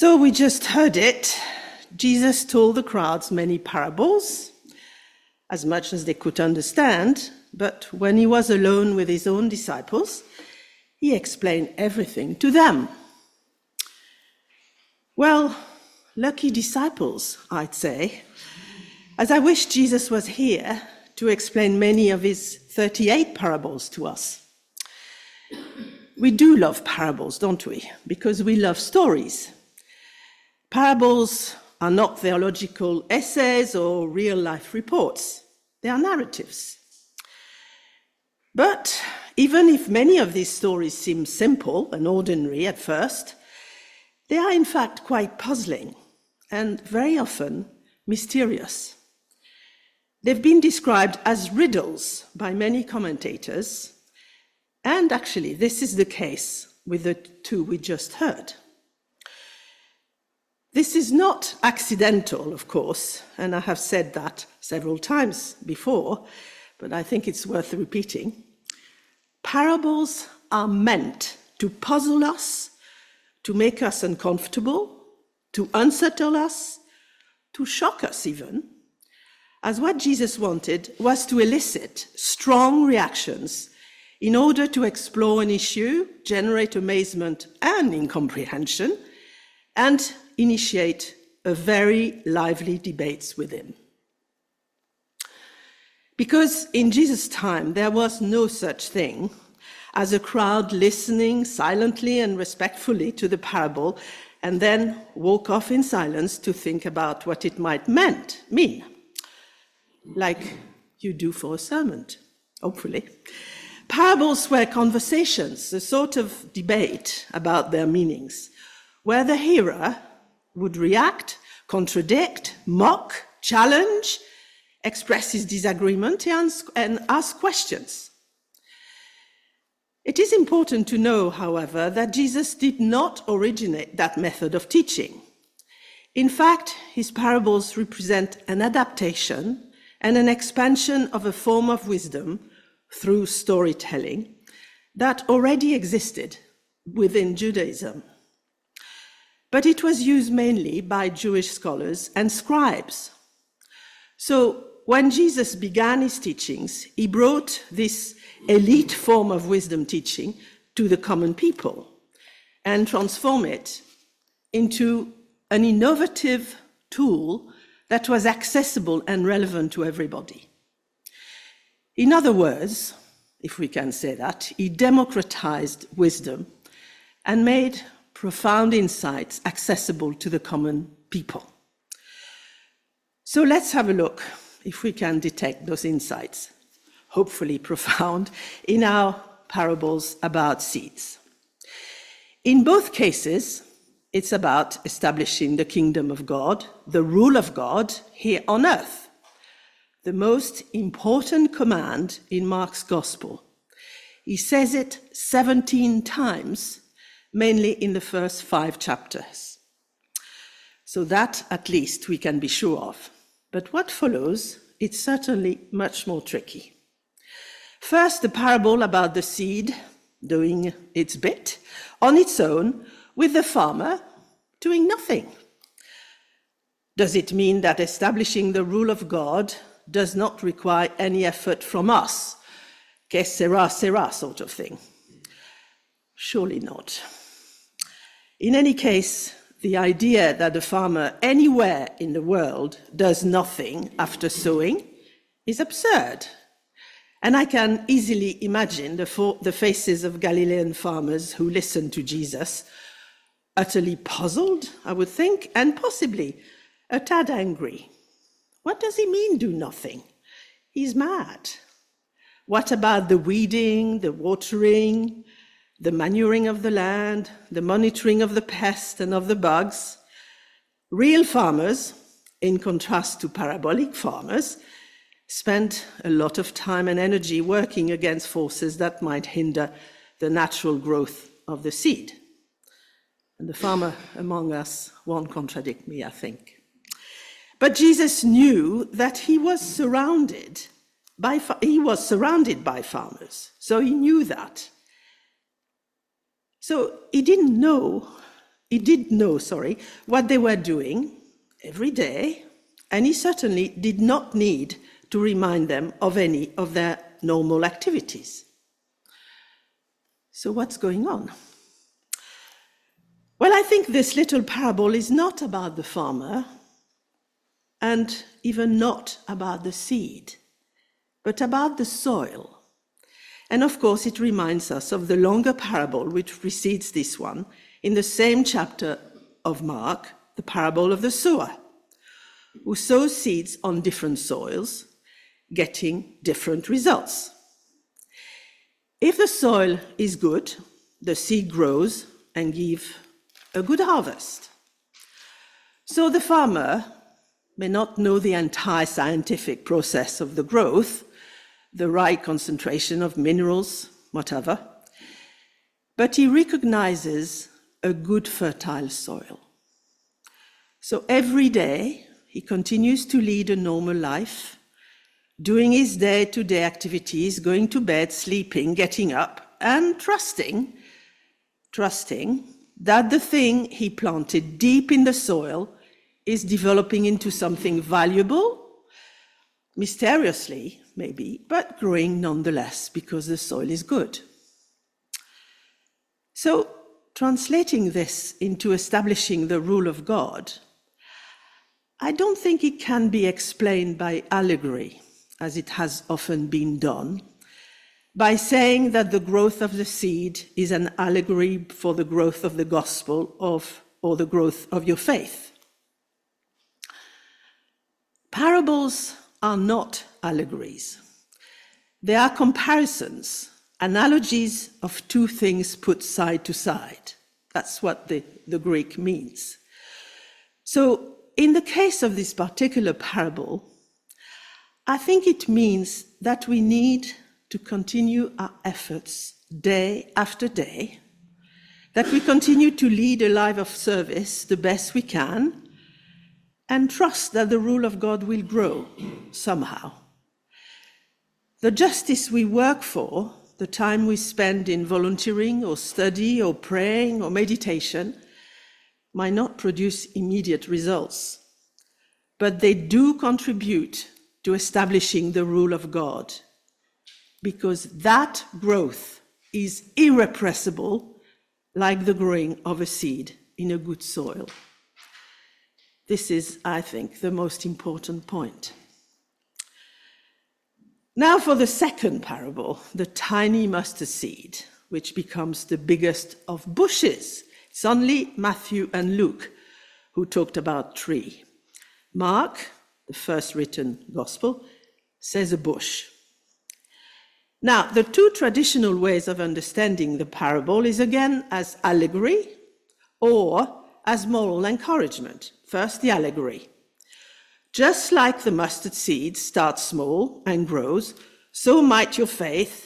So we just heard it. Jesus told the crowds many parables, as much as they could understand, but when he was alone with his own disciples, he explained everything to them. Well, lucky disciples, I'd say, as I wish Jesus was here to explain many of his 38 parables to us. We do love parables, don't we? Because we love stories. Parables are not theological essays or real-life reports. They are narratives. But even if many of these stories seem simple and ordinary at first, they are in fact quite puzzling and very often mysterious. They've been described as riddles by many commentators, and actually this is the case with the two we just heard. This is not accidental, of course, and I have said that several times before, but I think it's worth repeating. Parables are meant to puzzle us, to make us uncomfortable, to unsettle us, to shock us even, as what Jesus wanted was to elicit strong reactions in order to explore an issue, generate amazement and incomprehension, and initiate a very lively debate with him. Because in Jesus' time, there was no such thing as a crowd listening silently and respectfully to the parable and then walk off in silence to think about what it might mean, like you do for a sermon, hopefully. Parables were conversations, a sort of debate about their meanings, where the hearer would react, contradict, mock, challenge, express his disagreement, and ask questions. It is important to know, however, that Jesus did not originate that method of teaching. In fact, his parables represent an adaptation and an expansion of a form of wisdom through storytelling that already existed within Judaism. But it was used mainly by Jewish scholars and scribes. So when Jesus began his teachings, he brought this elite form of wisdom teaching to the common people and transformed it into an innovative tool that was accessible and relevant to everybody. In other words, if we can say that, he democratized wisdom and made profound insights accessible to the common people. So let's have a look if we can detect those insights, hopefully profound, in our parables about seeds. In both cases, it's about establishing the kingdom of God, the rule of God here on earth, the most important command in Mark's gospel. He says it 17 times, mainly in the first 5 chapters. So that, at least, we can be sure of. But what follows, it's certainly much more tricky. First, the parable about the seed doing its bit on its own, with the farmer doing nothing. Does it mean that establishing the rule of God does not require any effort from us? Que sera, sera sort of thing. Surely not. In any case, the idea that a farmer anywhere in the world does nothing after sowing is absurd. And I can easily imagine the faces of Galilean farmers who listened to Jesus, utterly puzzled, I would think, and possibly a tad angry. What does he mean, do nothing? He's mad. What about the weeding, the watering, the manuring of the land, the monitoring of the pests and of the bugs? Real farmers, in contrast to parabolic farmers, spend a lot of time and energy working against forces that might hinder the natural growth of the seed. And the farmer among us won't contradict me, I think. But Jesus knew that he was surrounded by farmers, so he knew that. So he didn't know what they were doing every day, and he certainly did not need to remind them of any of their normal activities. So what's going on? Well, I think this little parable is not about the farmer, and even not about the seed, but about the soil. And of course, it reminds us of the longer parable which precedes this one in the same chapter of Mark, the parable of the sower, who sows seeds on different soils, getting different results. If the soil is good, the seed grows and gives a good harvest. So the farmer may not know the entire scientific process of the growth, the right concentration of minerals, whatever, but he recognizes a good fertile soil. So every day he continues to lead a normal life, doing his day-to-day activities, going to bed, sleeping, getting up, and trusting that the thing he planted deep in the soil is developing into something valuable, mysteriously maybe, but growing nonetheless because the soil is good. So, translating this into establishing the rule of God, I don't think it can be explained by allegory, as it has often been done, by saying that the growth of the seed is an allegory for the growth of the gospel or the growth of your faith. Parables are not allegories. They are comparisons, analogies of two things put side to side. That's what the Greek means. So, in the case of this particular parable, I think it means that we need to continue our efforts day after day, that we continue to lead a life of service the best we can, and trust that the rule of God will grow somehow. The justice we work for, the time we spend in volunteering or study or praying or meditation, might not produce immediate results, but they do contribute to establishing the rule of God, because that growth is irrepressible, like the growing of a seed in a good soil. This is, I think, the most important point. Now for the second parable, the tiny mustard seed, which becomes the biggest of bushes. It's only Matthew and Luke who talked about tree. Mark, the first written gospel, says a bush. Now, the two traditional ways of understanding the parable is again as allegory or as moral encouragement. First, the allegory. Just like the mustard seed starts small and grows, so might your faith.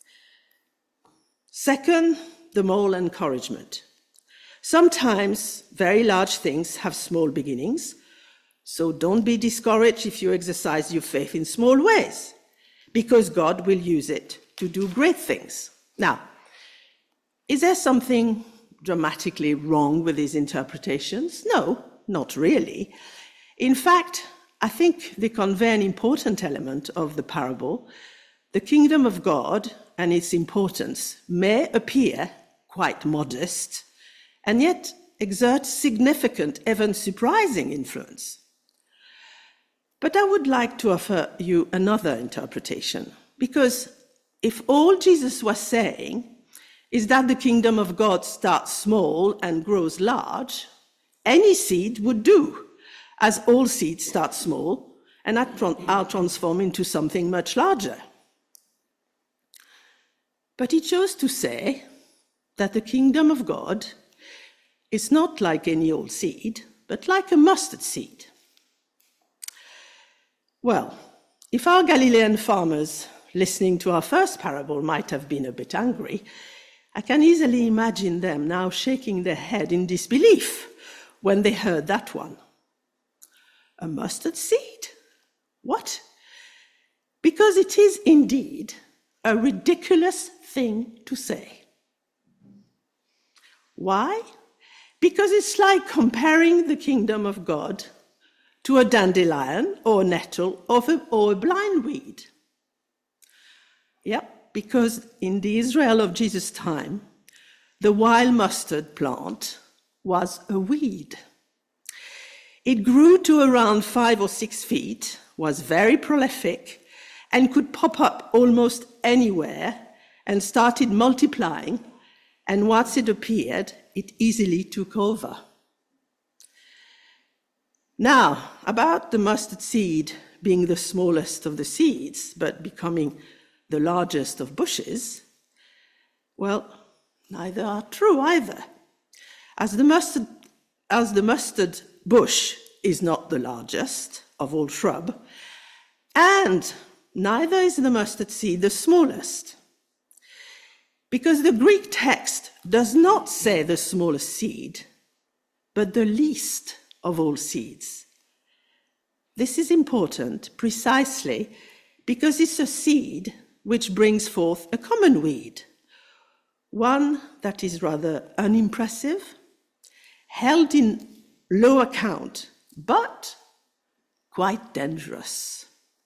Second, the moral encouragement. Sometimes very large things have small beginnings, so don't be discouraged if you exercise your faith in small ways, because God will use it to do great things. Now, is there something dramatically wrong with these interpretations? No, not really. In fact, I think they convey an important element of the parable. The kingdom of God and its importance may appear quite modest, and yet exert significant, even surprising influence. But I would like to offer you another interpretation, because if all Jesus was saying is that the kingdom of God starts small and grows large, any seed would do, as all seeds start small and are transformed into something much larger. But he chose to say that the kingdom of God is not like any old seed, but like a mustard seed. Well, if our Galilean farmers listening to our first parable might have been a bit angry, I can easily imagine them now shaking their head in disbelief when they heard that one. A mustard seed? What? Because it is indeed a ridiculous thing to say. Why? because it's like comparing the kingdom of God to a dandelion or a nettle or a blind weed. Yep, because in the Israel of Jesus' time, the wild mustard plant was a weed. It grew to around 5 or 6 feet, was very prolific, and could pop up almost anywhere, and started multiplying, and once it appeared, it easily took over. Now, about the mustard seed being the smallest of the seeds, but becoming the largest of bushes, well, neither are true either. As the mustard bush is not the largest of all shrub, and neither is the mustard seed the smallest. Because the Greek text does not say the smallest seed, but the least of all seeds. This is important precisely because it's a seed which brings forth a common weed, one that is rather unimpressive, held in low account, but quite dangerous.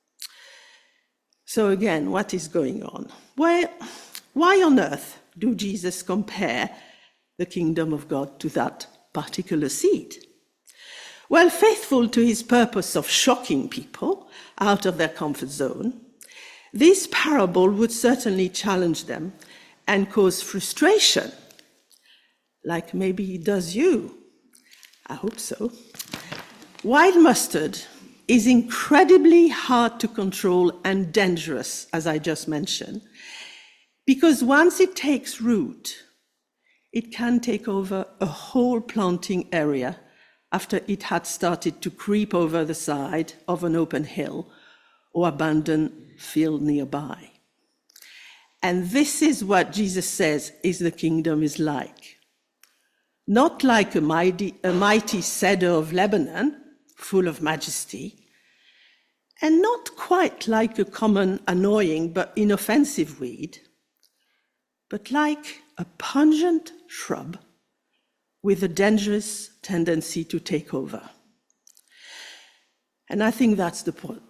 So again, what is going on? Well, why on earth do Jesus compare the kingdom of God to that particular seed? Well, faithful to his purpose of shocking people out of their comfort zone, this parable would certainly challenge them and cause frustration, like maybe it does you. I hope so. Wild mustard is incredibly hard to control and dangerous, as I just mentioned, because once it takes root, it can take over a whole planting area after it had started to creep over the side of an open hill or abandoned field nearby. And this is what Jesus says is the kingdom is like. Not like a mighty cedar of Lebanon, full of majesty, and not quite like a common, annoying but inoffensive weed, but like a pungent shrub with a dangerous tendency to take over. And I think that's the point.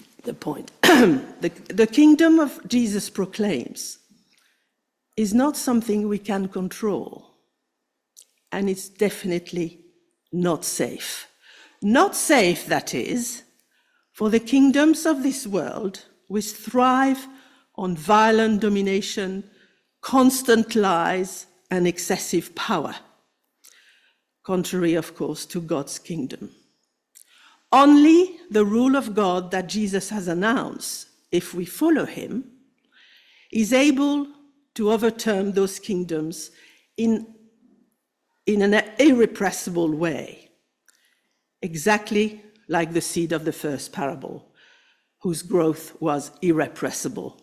The kingdom of Jesus proclaims is not something we can control, and it's definitely not safe. Not safe, that is, for the kingdoms of this world, which thrive on violent domination, constant lies, and excessive power, contrary, of course, to God's kingdom. Only the rule of God that Jesus has announced, if we follow him, is able to overturn those kingdoms in an irrepressible way, exactly like the seed of the first parable, whose growth was irrepressible.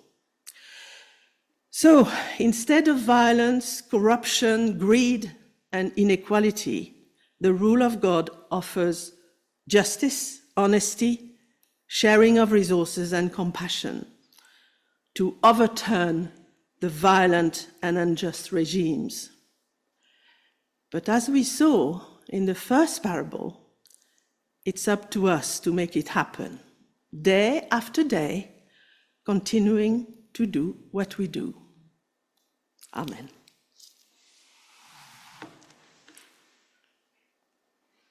So instead of violence, corruption, greed, and inequality, the rule of God offers justice, honesty, sharing of resources, and compassion to overturn the violent and unjust regimes. But as we saw in the first parable, it's up to us to make it happen, day after day, continuing to do what we do. Amen.